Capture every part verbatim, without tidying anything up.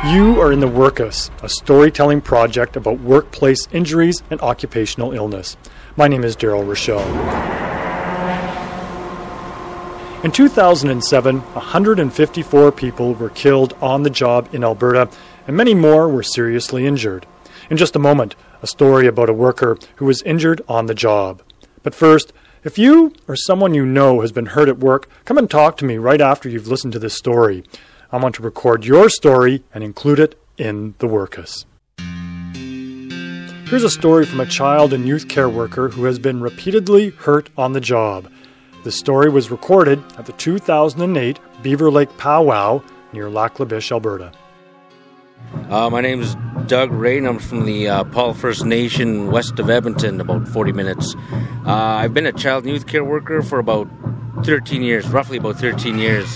You are in the Workus, a storytelling project about workplace injuries and occupational illness. My name is Daryl Rochelle. In two thousand seven, one hundred fifty-four people were killed on the job in Alberta, and many more were seriously injured. In just a moment, a story about a worker who was injured on the job. But first, if you or someone you know has been hurt at work, come and talk to me right after you've listened to this story. I want to record your story and include it in the Workus. Here's a story from a child and youth care worker who has been repeatedly hurt on the job. The story was recorded at the two thousand eight Beaver Lake Powwow near Lac La Biche, Alberta. Uh, my name is Doug Rain. I'm from the uh, Paul First Nation west of Edmonton, about forty minutes. Uh, I've been a child and youth care worker for about thirteen years, roughly about thirteen years.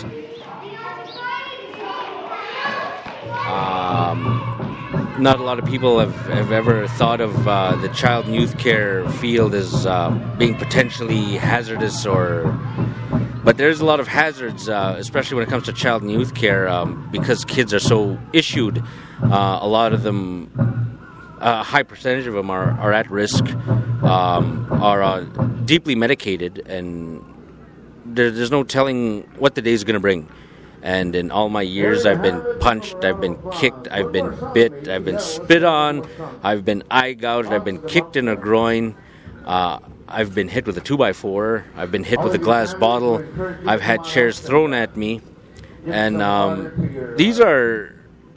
Um, not a lot of people have, have ever thought of uh, the child and youth care field as uh, being potentially hazardous, or but there's a lot of hazards, uh, especially when it comes to child and youth care, um, because kids are so issued. Uh, a lot of them, a high percentage of them are, are at risk, um, are uh, deeply medicated, and there, there's no telling what the day is going to bring. And in all my years, I've been punched, I've been kicked, I've been bit, I've been spit on, I've been eye gouged, I've been kicked in a groin, uh, I've been hit with a two by four, I've been hit with a glass bottle, I've had chairs thrown at me, and um, these are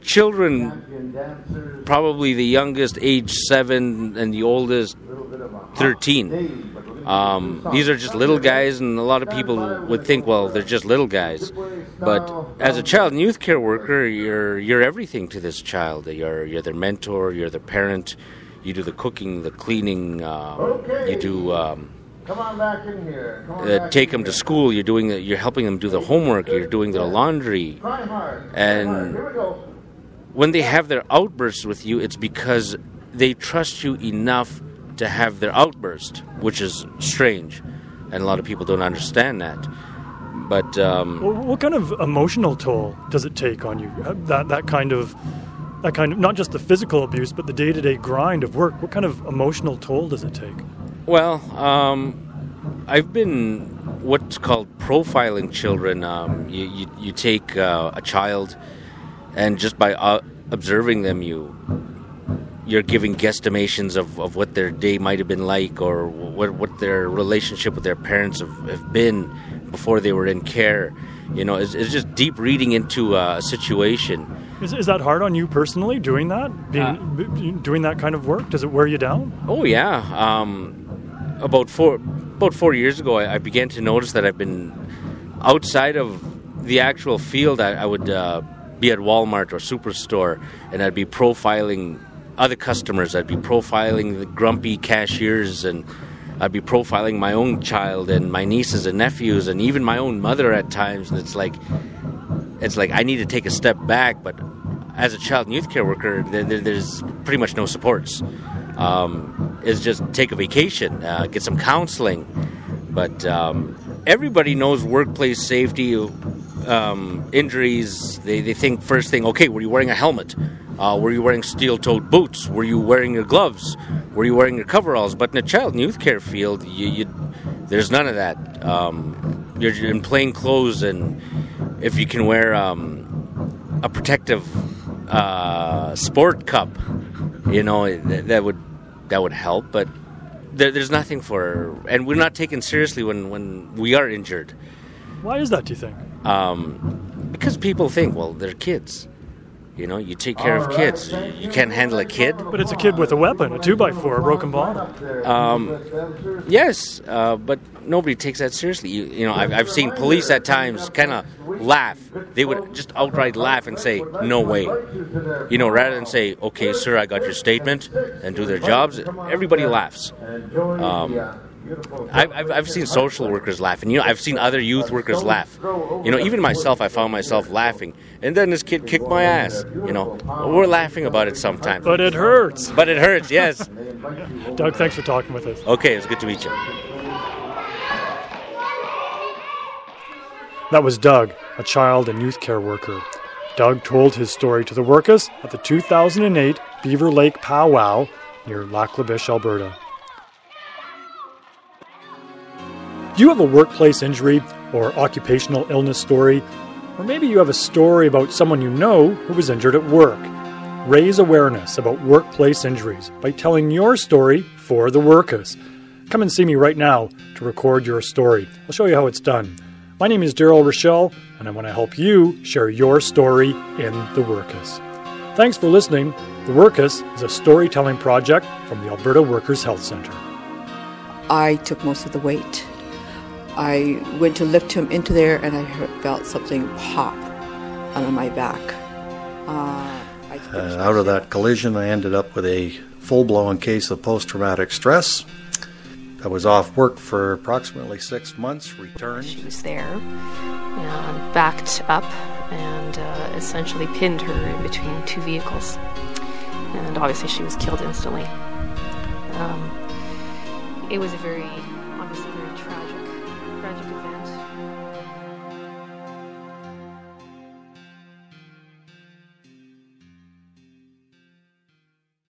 children, probably the youngest age seven and the oldest thirteen. Um, these are just little guys, and a lot of people would think, well, they're just little guys. But as a child and youth care worker, you're you're everything to this child. You're you're their mentor, you're their parent. You do the cooking, the cleaning. Um, you do um, uh, take them to school. You're doing the, you're helping them do the homework. You're doing their laundry. And when they have their outbursts with you, it's because they trust you enough to have their outburst, which is strange, and a lot of people don't understand that. But um, well, what kind of emotional toll does it take on you? That that kind of that kind of not just the physical abuse, but the day-to-day grind of work. What kind of emotional toll does it take? Well, um, I've been what's called profiling children. Um, you, you you take uh, a child, and just by uh, observing them, you. You're giving guesstimations of, of what their day might have been like, or what what their relationship with their parents have, have been before they were in care. You know, it's, it's just deep reading into a situation. Is is that hard on you personally, doing that? Being, uh, doing that kind of work? Does it wear you down? Oh, yeah. Um, about four about four years ago, I, I began to notice that I've been outside of the actual field. I, I would uh, be at Walmart or Superstore, and I'd be profiling other customers. I'd be profiling the grumpy cashiers, and I'd be profiling my own child and my nieces and nephews, and even my own mother at times. And it's like, it's like I need to take a step back. But as a child and youth care worker, there, there, there's pretty much no supports. Um, it's just take a vacation, uh, get some counseling. But um, everybody knows workplace safety, um, injuries. They they think first thing, okay, were you wearing a helmet? Uh, were you wearing steel-toed boots? Were you wearing your gloves? Were you wearing your coveralls? But in a child and youth care field, you, you, there's none of that. Um, you're in plain clothes, and if you can wear um, a protective uh, sport cup, you know, that, that would that would help. But there, there's nothing for, and we're not taken seriously when, when we are injured. Why is that, do you think? Um, because people think, well, they're kids. You know, you take care of kids. You can't handle a kid. But it's a kid with a weapon, a two by four, a broken bottle. Um, yes, uh, but nobody takes that seriously. You, you know, I've, I've seen police at times kind of laugh. They would just outright laugh and say, no way. You know, rather than say, okay, sir, I got your statement, and do their jobs, everybody laughs. Um, I've, I've I've seen social workers laugh, and you know I've seen other youth workers laugh. You know, even myself, I found myself laughing. And then this kid kicked my ass. You know, we're laughing about it sometimes. But it hurts. But it hurts, yes. Doug, thanks for talking with us. Okay, it's good to meet you. That was Doug, a child and youth care worker. Doug told his story to the Workus at the two thousand eight Beaver Lake Powwow near Lac La Biche, Alberta. Do you have a workplace injury or occupational illness story? Or maybe you have a story about someone you know who was injured at work. Raise awareness about workplace injuries by telling your story for the Workus. Come and see me right now to record your story. I'll show you how it's done. My name is Daryl Rochelle, and I want to help you share your story in the Workus. Thanks for listening. The Workus is a storytelling project from the Alberta Workers' Health Centre. I took most of the weight. I went to lift him into there, and I heard, felt something pop on my back. Uh, I uh, out of that collision, I ended up with a full-blown case of post-traumatic stress. I was off work for approximately six months, returned. She was there and backed up and uh, essentially pinned her in between two vehicles. And obviously she was killed instantly. Um, it was a very, obviously very tragic, tragic event.